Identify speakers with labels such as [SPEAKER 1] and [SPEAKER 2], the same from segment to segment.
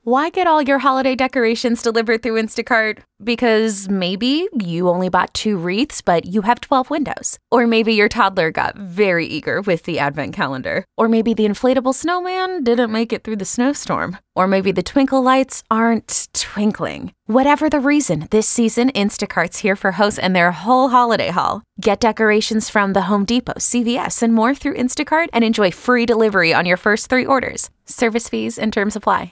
[SPEAKER 1] Why get all your holiday decorations delivered through Instacart? Because maybe you only bought 2 wreaths, but you have 12 windows. Or maybe your toddler got very eager with the advent calendar. Or maybe the inflatable snowman didn't make it through the snowstorm. Or maybe the twinkle lights aren't twinkling. Whatever the reason, this season, Instacart's here for hosts and their whole holiday haul. Get decorations from the Home Depot, CVS, and more through Instacart and enjoy free delivery on your first 3 orders. Service fees and terms apply.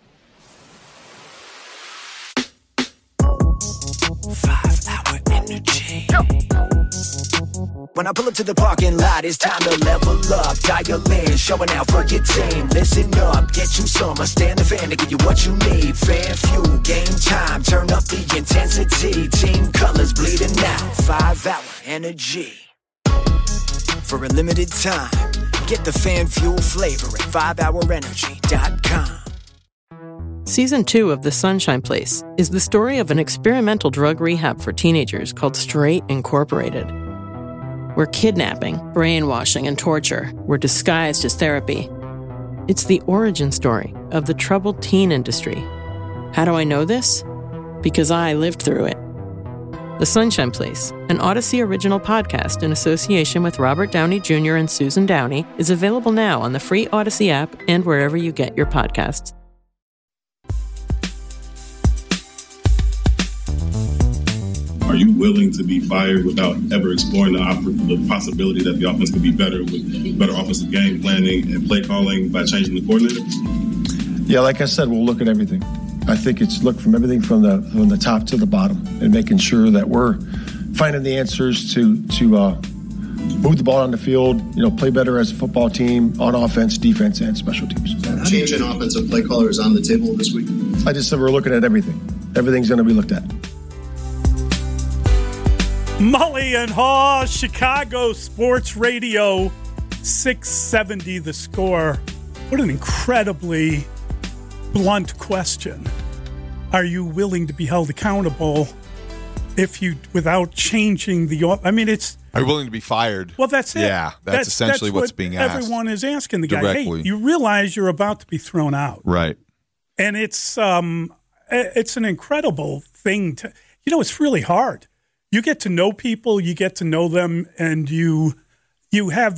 [SPEAKER 2] 5-hour energy. When I pull up to the parking lot, it's time to level up. Dial in, showing out for your team. Listen up, get you some. I stand the fan to give you what you need. Fan fuel, game time, turn up the intensity. Team colors bleeding out. 5-hour energy. For a limited time, get the fan fuel flavor at 5hourenergy.com.
[SPEAKER 3] Season 2 of The Sunshine Place is the story of an experimental drug rehab for teenagers called Straight Incorporated, where kidnapping, brainwashing, and torture were disguised as therapy. It's the origin story of the troubled teen industry. How do I know this? Because I lived through it. The Sunshine Place, an Odyssey original podcast in association with Robert Downey Jr. and Susan Downey, is available now on the free Odyssey app and wherever you get your podcasts.
[SPEAKER 4] Are you willing to be fired without ever exploring the possibility that the offense could be better with better offensive game planning and play calling by changing the coordinator?
[SPEAKER 5] Yeah, like I said, we'll look at everything. I think it's look from everything from the top to the bottom and making sure that we're finding the answers to move the ball on the field, play better as a football team on offense, defense, and special teams.
[SPEAKER 6] Change in offensive play caller is on the table this week.
[SPEAKER 5] I just said we're looking at everything. Everything's going to be looked at.
[SPEAKER 7] Mully and Haw, Chicago Sports Radio, 670 The Score. What an incredibly blunt question. Are you willing to be held accountable without changing it's...
[SPEAKER 8] Are you willing to be fired?
[SPEAKER 7] Well, that's it.
[SPEAKER 8] Yeah, that's essentially what's being asked.
[SPEAKER 7] Everyone is asking the
[SPEAKER 8] directly.
[SPEAKER 7] Guy, hey, you realize you're about to be thrown out.
[SPEAKER 8] Right.
[SPEAKER 7] And it's an incredible thing to... it's really hard. You get to know people, you get to know them, and you have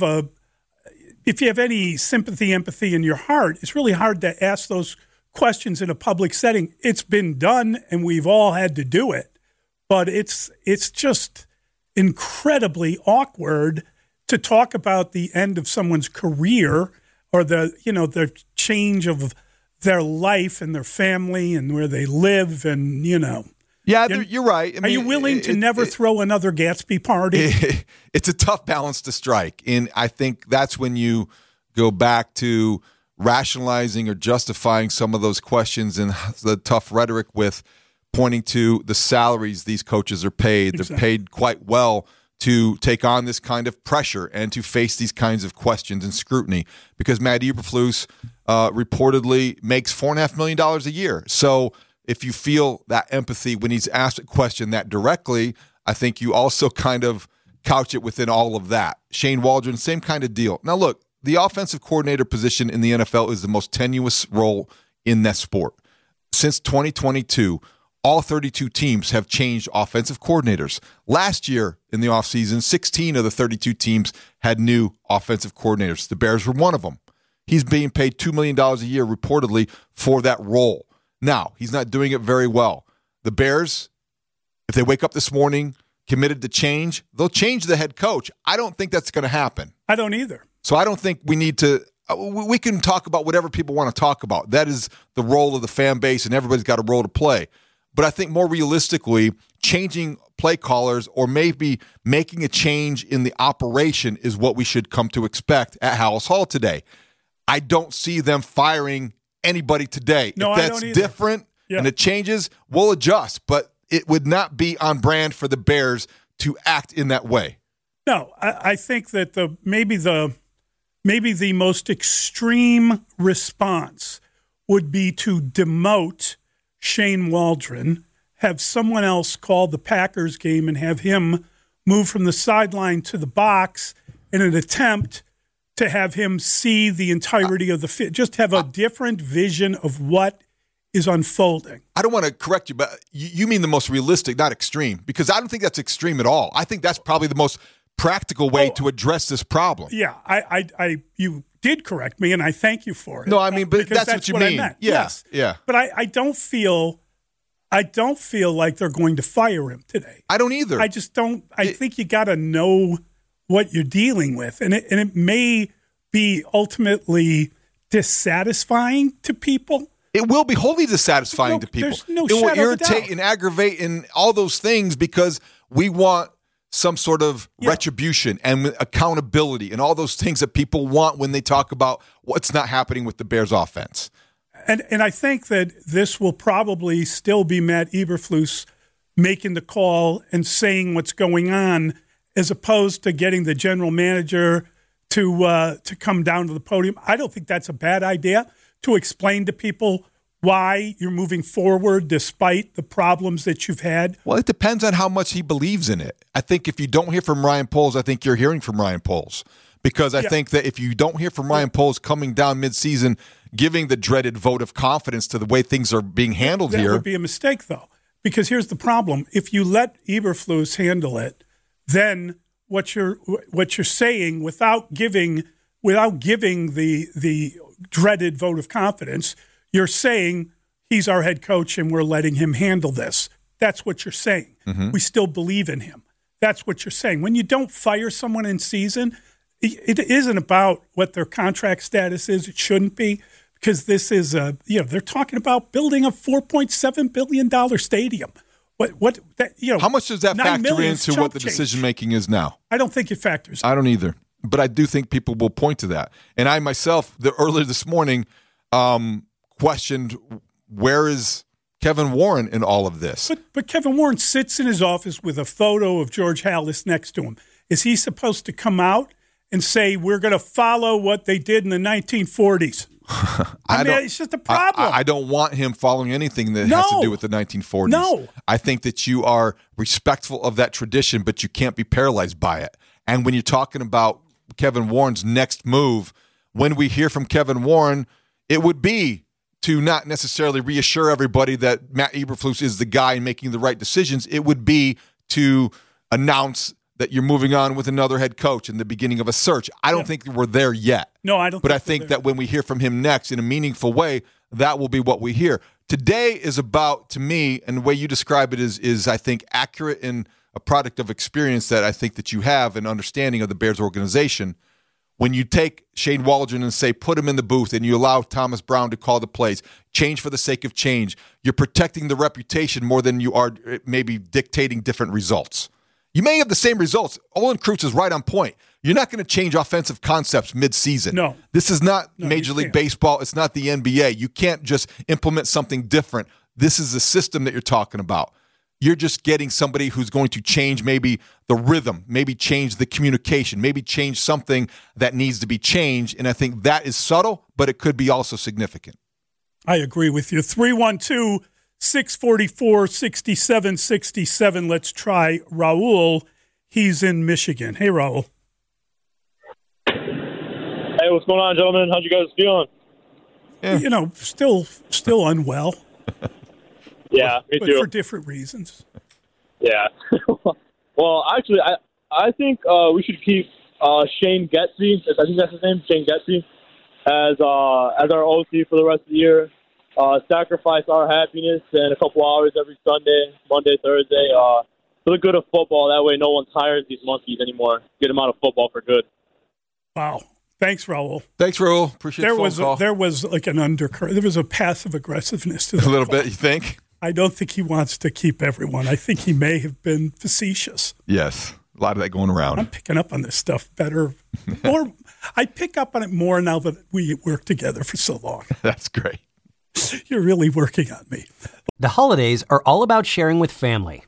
[SPEAKER 7] if you have any sympathy, empathy in your heart, it's really hard to ask those questions in a public setting. It's been done, and we've all had to do it. But it's just incredibly awkward to talk about the end of someone's career or the change of their life and their family and where they live and,
[SPEAKER 8] Yeah, you're right.
[SPEAKER 7] Are you willing to never throw another Gatsby party?
[SPEAKER 8] It's a tough balance to strike. And I think that's when you go back to rationalizing or justifying some of those questions and the tough rhetoric with pointing to the salaries these coaches are paid. Exactly. They're paid quite well to take on this kind of pressure and to face these kinds of questions and scrutiny. Because Matt Eberflus reportedly makes $4.5 million a year. So if you feel that empathy when he's asked a question that directly, I think you also kind of couch it within all of that. Shane Waldron, same kind of deal. Now, look, the offensive coordinator position in the NFL is the most tenuous role in that sport. Since 2022, all 32 teams have changed offensive coordinators. Last year in the offseason, 16 of the 32 teams had new offensive coordinators. The Bears were one of them. He's being paid $2 million a year reportedly for that role. Now, he's not doing it very well. The Bears, if they wake up this morning committed to change, they'll change the head coach. I don't think that's going to happen.
[SPEAKER 7] I don't either.
[SPEAKER 8] So I don't think we need to we can talk about whatever people want to talk about. That is the role of the fan base, and everybody's got a role to play. But I think more realistically, changing play callers or maybe making a change in the operation is what we should come to expect at Halas Hall today. I don't see them firing anybody today.
[SPEAKER 7] No,
[SPEAKER 8] if that's different and it changes, we'll adjust. But it would not be on brand for the Bears to act in that way.
[SPEAKER 7] No, I think that maybe the most extreme response would be to demote Shane Waldron, have someone else call the Packers game and have him move from the sideline to the box in an attempt to have him see the entirety of the fit. Just have a different vision of what is unfolding.
[SPEAKER 8] I don't want to correct you, but you mean the most realistic, not extreme, because I don't think that's extreme at all. I think that's probably the most practical way to address this problem.
[SPEAKER 7] Yeah, you did correct me, and I thank you for it.
[SPEAKER 8] No, I mean, but that's what you mean.
[SPEAKER 7] I meant.
[SPEAKER 8] Yeah,
[SPEAKER 7] yes.
[SPEAKER 8] yeah.
[SPEAKER 7] But I don't feel like they're going to fire him today.
[SPEAKER 8] I don't either.
[SPEAKER 7] I just don't. I think you got to know what you're dealing with, and it may be ultimately dissatisfying to people.
[SPEAKER 8] It will be wholly dissatisfying to people.
[SPEAKER 7] There's no
[SPEAKER 8] it will
[SPEAKER 7] shadow of a
[SPEAKER 8] irritate
[SPEAKER 7] doubt.
[SPEAKER 8] and aggravate and all those things because we want some sort of retribution and accountability and all those things that people want when they talk about what's not happening with the Bears offense.
[SPEAKER 7] And I think that this will probably still be Matt Eberflus making the call and saying what's going on, as opposed to getting the general manager to come down to the podium. I don't think that's a bad idea, to explain to people why you're moving forward despite the problems that you've had.
[SPEAKER 8] Well, it depends on how much he believes in it. I think if you don't hear from Ryan Poles, I think you're hearing from Ryan Poles. Because I think that if you don't hear from Ryan Poles coming down midseason, giving the dreaded vote of confidence to the way things are being handled
[SPEAKER 7] that
[SPEAKER 8] here.
[SPEAKER 7] That would be a mistake, though. Because here's the problem. If you let Eberflus handle it, then what you're saying without giving the dreaded vote of confidence, you're saying he's our head coach and we're letting him handle this. That's what you're saying. Mm-hmm. We still believe in him. That's what you're saying. When you don't fire someone in season, it isn't about what their contract status is. It shouldn't be, because this is they're talking about building a $4.7 billion stadium.
[SPEAKER 8] How much does that factor into what the
[SPEAKER 7] change.
[SPEAKER 8] Decision making is now?
[SPEAKER 7] I don't think it factors.
[SPEAKER 8] I don't either, but I do think people will point to that. And I myself, earlier this morning, questioned where is Kevin Warren in all of this.
[SPEAKER 7] But Kevin Warren sits in his office with a photo of George Halas next to him. Is he supposed to come out and say we're going to follow what they did in the 1940s? I mean, it's just a problem.
[SPEAKER 8] I don't want him following anything that has to do with the 1940s.
[SPEAKER 7] No.
[SPEAKER 8] I think that you are respectful of that tradition, but you can't be paralyzed by it. And when you're talking about Kevin Warren's next move, when we hear from Kevin Warren, it would be to not necessarily reassure everybody that Matt Eberflus is the guy making the right decisions. It would be to announce that you're moving on with another head coach in the beginning of a search. I don't think we're there yet.
[SPEAKER 7] No, I don't.
[SPEAKER 8] But I think that when we hear from him next in a meaningful way, that will be what we hear. Today is about, to me, and the way you describe it is I think, accurate and a product of experience that I think that you have an understanding of the Bears organization. When you take Shane Waldron and say, put him in the booth, and you allow Thomas Brown to call the plays, change for the sake of change, you're protecting the reputation more than you are maybe dictating different results. You may have the same results. Olin Kreutz is right on point. You're not going to change offensive concepts mid-season.
[SPEAKER 7] No.
[SPEAKER 8] This is not Major League Baseball. It's not the NBA. You can't just implement something different. This is the system that you're talking about. You're just getting somebody who's going to change maybe the rhythm, maybe change the communication, maybe change something that needs to be changed. And I think that is subtle, but it could be also significant.
[SPEAKER 7] I agree with you. 312-644-6767. Let's try Raul. He's in Michigan. Hey, Raul.
[SPEAKER 9] Hey, what's going on, gentlemen? How'd you guys feeling?
[SPEAKER 8] Yeah.
[SPEAKER 7] You know, still unwell.
[SPEAKER 9] Yeah, me
[SPEAKER 7] but
[SPEAKER 9] too.
[SPEAKER 7] For different reasons.
[SPEAKER 9] Yeah. Well, actually, I think we should keep Shane Getsy, I think that's his name, Shane Getsy, as our OC for the rest of the year. Sacrifice our happiness and a couple hours every Sunday, Monday, Thursday, for the good of football. That way no one tires these monkeys anymore. Get them out of football for good.
[SPEAKER 7] Wow. Thanks, Raul.
[SPEAKER 8] Thanks, Raul. Appreciate the phone call.
[SPEAKER 7] There was like an undercurrent. There was a passive aggressiveness to that.
[SPEAKER 8] A little bit, you think?
[SPEAKER 7] I don't think he wants to keep everyone. I think he may have been facetious.
[SPEAKER 8] Yes. A lot of that going around.
[SPEAKER 7] I'm picking up on this stuff better. I pick up on it more now that we work together for so long.
[SPEAKER 8] That's great.
[SPEAKER 7] You're really working on me.
[SPEAKER 10] The holidays are all about sharing with family.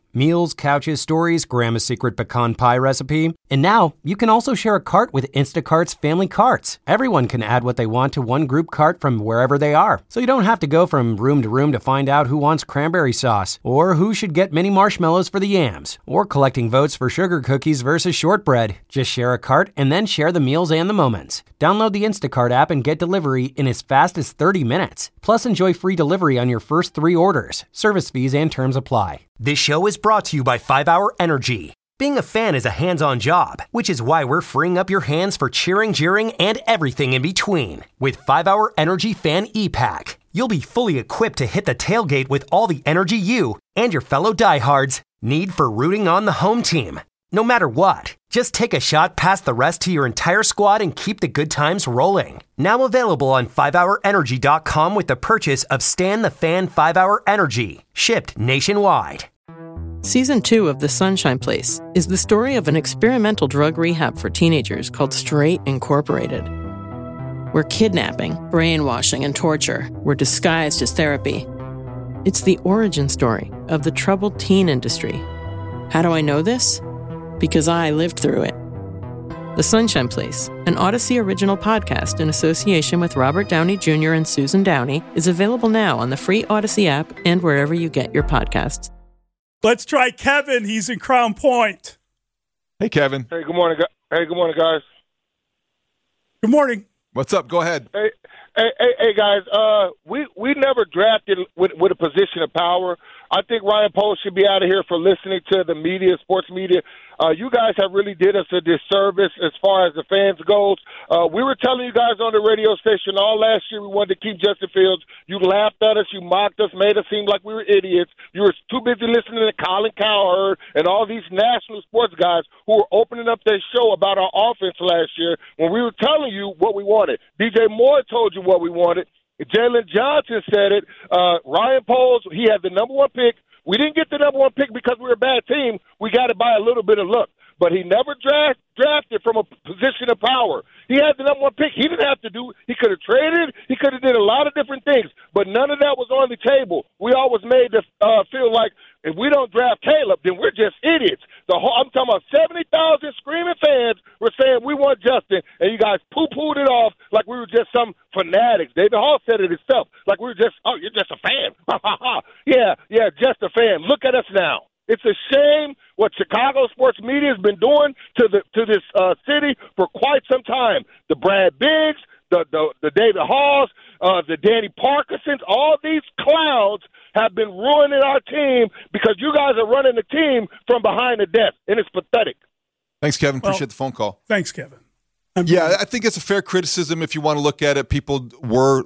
[SPEAKER 10] Meals, couches, stories, Grandma's secret pecan pie recipe. And now, you can also share a cart with Instacart's family carts. Everyone can add what they want to one group cart from wherever they are. So you don't have to go from room to room to find out who wants cranberry sauce, or who should get mini marshmallows for the yams, or collecting votes for sugar cookies versus shortbread. Just share a cart and then share the meals and the moments. Download the Instacart app and get delivery in as fast as 30 minutes. Plus, enjoy free delivery on your first 3 orders. Service fees and terms apply. This show is brought to you by 5 Hour Energy. Being a fan is a hands-on job, which is why we're freeing up your hands for cheering, jeering, and everything in between. With 5 Hour Energy Fan E-Pack, you'll be fully equipped to hit the tailgate with all the energy you and your fellow diehards need for rooting on the home team. No matter what, just take a shot past the rest to your entire squad and keep the good times rolling. Now available on 5hourenergy.com with the purchase of Stan the Fan 5 Hour Energy, shipped nationwide.
[SPEAKER 3] Season 2 of The Sunshine Place is the story of an experimental drug rehab for teenagers called Straight Incorporated, where kidnapping, brainwashing, and torture were disguised as therapy. It's the origin story of the troubled teen industry. How do I know this? Because I lived through it. The Sunshine Place, an Odyssey original podcast in association with Robert Downey Jr. and Susan Downey, is available now on the free Odyssey app and wherever you get your podcasts.
[SPEAKER 7] Let's try Kevin. He's in Crown Point.
[SPEAKER 8] Hey, Kevin.
[SPEAKER 11] Hey, good morning. Hey, good morning, guys.
[SPEAKER 7] Good morning.
[SPEAKER 8] What's up? Go ahead.
[SPEAKER 11] Hey, guys. We never drafted with a position of power. I think Ryan Poles should be out of here for listening to the media, sports media. You guys have really did us a disservice as far as the fans goes. We were telling you guys on the radio station all last year we wanted to keep Justin Fields. You laughed at us, you mocked us, made us seem like we were idiots. You were too busy listening to Colin Cowherd and all these national sports guys who were opening up their show about our offense last year when we were telling you what we wanted. DJ Moore told you what we wanted. Jalen Johnson said it. Ryan Poles, he had the number 1 pick. We didn't get the number 1 pick because we were a bad team. We got it by a little bit of luck. But he never drafted from a position of power. He had the number 1 pick. He didn't have to do – he could have traded. He could have did a lot of different things. But none of that was on the table. We always made to feel like if we don't draft Caleb, then we're just idiots. I'm talking about 70,000 screaming fans were saying we want Justin, and you guys poo-pooed it off like we were just some fanatics. David Hall said it himself, like we were just, oh, you're just a fan. Yeah, just a fan. Look at us now. It's a shame what Chicago sports media has been doing to this city for quite some time. The Brad Biggs, the David Halls, the Danny Parkinsons, all these clowns have been ruining our team because you guys are running the team from behind the desk, and it's pathetic.
[SPEAKER 8] Thanks, Kevin. Appreciate the phone call.
[SPEAKER 7] Thanks, Kevin.
[SPEAKER 8] I think it's a fair criticism if you want to look at it. People were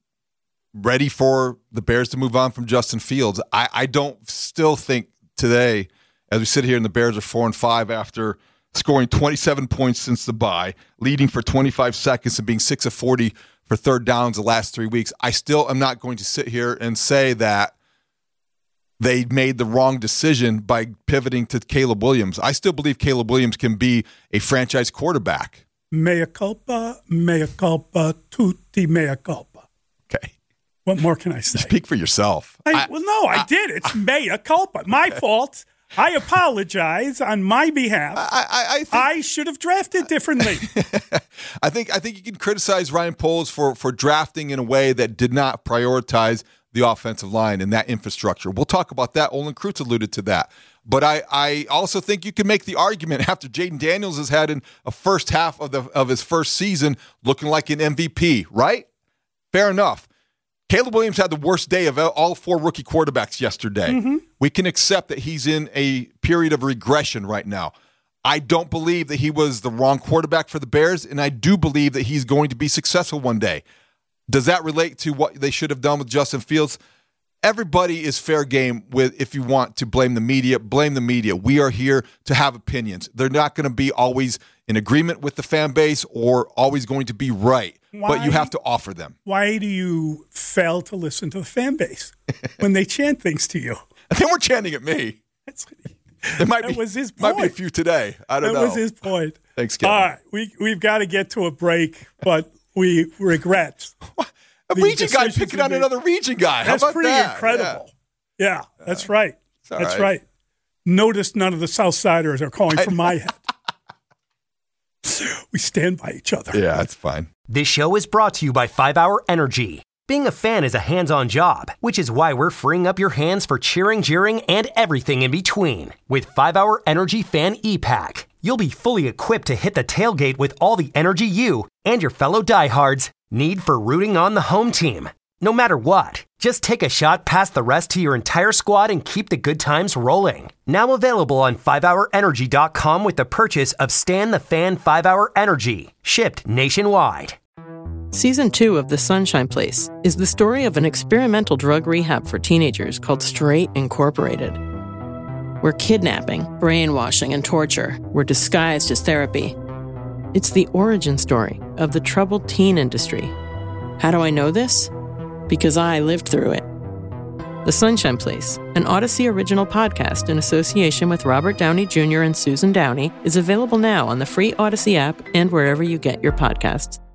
[SPEAKER 8] ready for the Bears to move on from Justin Fields. I don't still think today, as we sit here and the Bears are 4-5 after scoring 27 points since the bye, leading for 25 seconds and being 6 of 40 for third downs the last 3 weeks. I still am not going to sit here and say that they made the wrong decision by pivoting to Caleb Williams. I still believe Caleb Williams can be a franchise quarterback. Mea culpa, tutti mea culpa. Okay.
[SPEAKER 7] What more can I say?
[SPEAKER 8] Speak for yourself.
[SPEAKER 7] I did. It's mea culpa. My fault. I apologize on my behalf. I should have drafted differently.
[SPEAKER 8] I think you can criticize Ryan Poles for drafting in a way that did not prioritize the offensive line and that infrastructure. We'll talk about that. Olin Kreutz alluded to that. But I also think you can make the argument after Jaden Daniels has had in a first half of his first season looking like an MVP, right? Fair enough. Caleb Williams had the worst day of all 4 rookie quarterbacks yesterday. Mm-hmm. We can accept that he's in a period of regression right now. I don't believe that he was the wrong quarterback for the Bears, and I do believe that he's going to be successful one day. Does that relate to what they should have done with Justin Fields? Everybody is fair game with if you want to blame the media, blame the media. We are here to have opinions. They're not going to be always in agreement with the fan base or always going to be right, but you have to offer them.
[SPEAKER 7] Why do you fail to listen to the fan base when they chant things to you?
[SPEAKER 8] They weren't chanting at me. That was his point. Might be a few today. I don't know.
[SPEAKER 7] That was his point.
[SPEAKER 8] Thanks, Kevin.
[SPEAKER 7] All right, we've got to get to a break, but we regret.
[SPEAKER 8] A region guy picking on another region guy.
[SPEAKER 7] That's
[SPEAKER 8] How about
[SPEAKER 7] pretty
[SPEAKER 8] that?
[SPEAKER 7] Incredible. Yeah, that's right.
[SPEAKER 8] That's right.
[SPEAKER 7] Notice none of the Southsiders are calling from my head. We stand by each other.
[SPEAKER 8] Yeah, that's fine.
[SPEAKER 10] This show is brought to you by 5 Hour Energy. Being a fan is a hands-on job, which is why we're freeing up your hands for cheering, jeering, and everything in between. With 5 Hour Energy Fan E-Pack, you'll be fully equipped to hit the tailgate with all the energy you and your fellow diehards need for rooting on the home team. No matter what, just take a shot past the rest to your entire squad and keep the good times rolling. Now available on 5hourenergy.com with the purchase of Stan the Fan 5 Hour Energy, shipped nationwide.
[SPEAKER 3] Season 2 of The Sunshine Place is the story of an experimental drug rehab for teenagers called Straight Incorporated, where kidnapping, brainwashing, and torture were disguised as therapy. It's the origin story of the troubled teen industry. How do I know this? Because I lived through it. The Sunshine Place, an Odyssey original podcast in association with Robert Downey Jr. and Susan Downey, is available now on the free Odyssey app and wherever you get your podcasts.